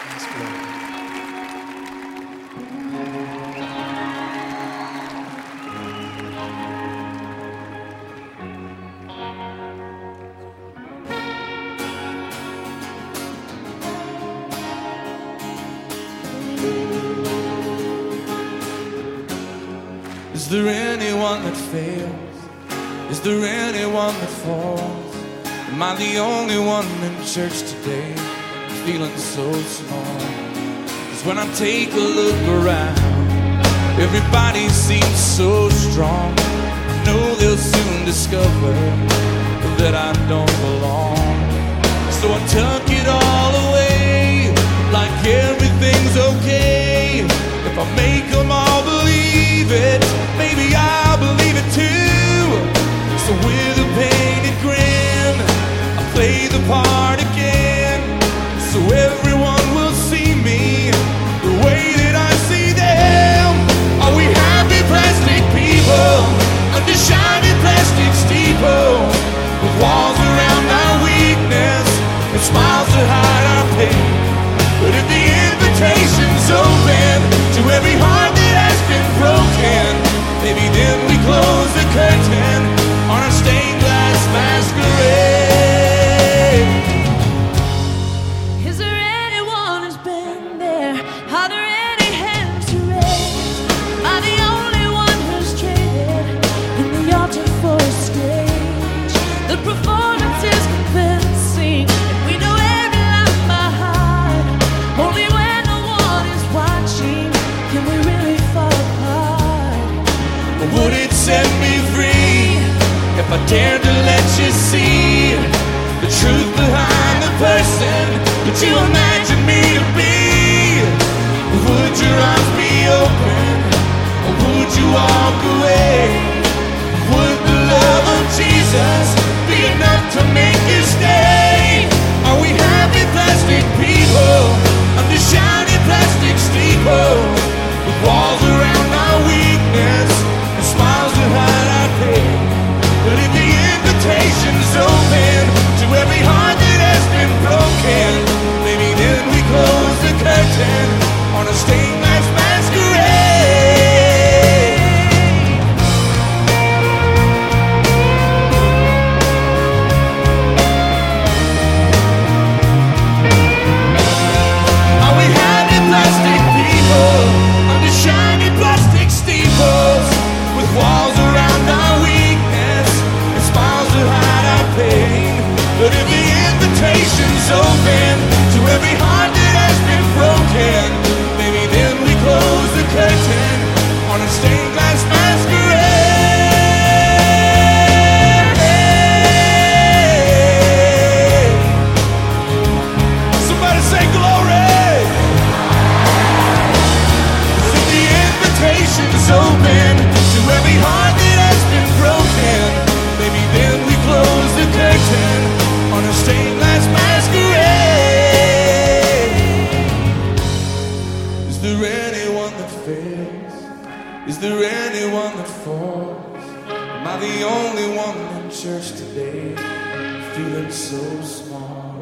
Yes, Lord. Is there anyone that fails? Is there anyone that falls? Am I the only one in church today feeling so small? 'Cause when I take a look around, everybody seems so strong. I know they'll soon discover that I don't belong. So I tuck it all away like everything's okay. If I make them all believe it, maybe I'll believe it too. So with a painted grin, I play the part again, so everyone will see me the way that I see them. Are we happy plastic people under shiny plastic steeples, with walls around our weakness and smiles to hide our pain? But if the invitation's open to every heart that has been broken, maybe then we close the curtain on a stained glass masquerade. Is there anyone who's been there? Are there any hands to raise? Am I the only one who's traded in the altar for a stage? The performance is convincing, and we know every line by heart. Only when no one is watching can we really fall apart. Would it set me free if I dared to let you see the truth behind the person that you imagine me to be? Would your arms be open, or would you walk away? Would the love of Jesus be enough to make you stay? Are we happy plastic people under shiny plastic steeples, with walls around our weakness and smiles to hide our pain? But if the invitation's open to every heart that has been broken, maybe then we close the curtain on a stained glass masquerade. Are we happy plastic people under shiny plastic steeples, with walls around our weakness and smiles to hide our pain? But if the invitation's open to every heart that has been broken, maybe then we close the curtain on a stained glass masquerade. Somebody say glory. If the invitation's open to every heart that has been broken, maybe then we close the curtain on a stained glass masquerade. Is there anyone that fails? Is there anyone that falls? Am I the only one in church today feeling so small?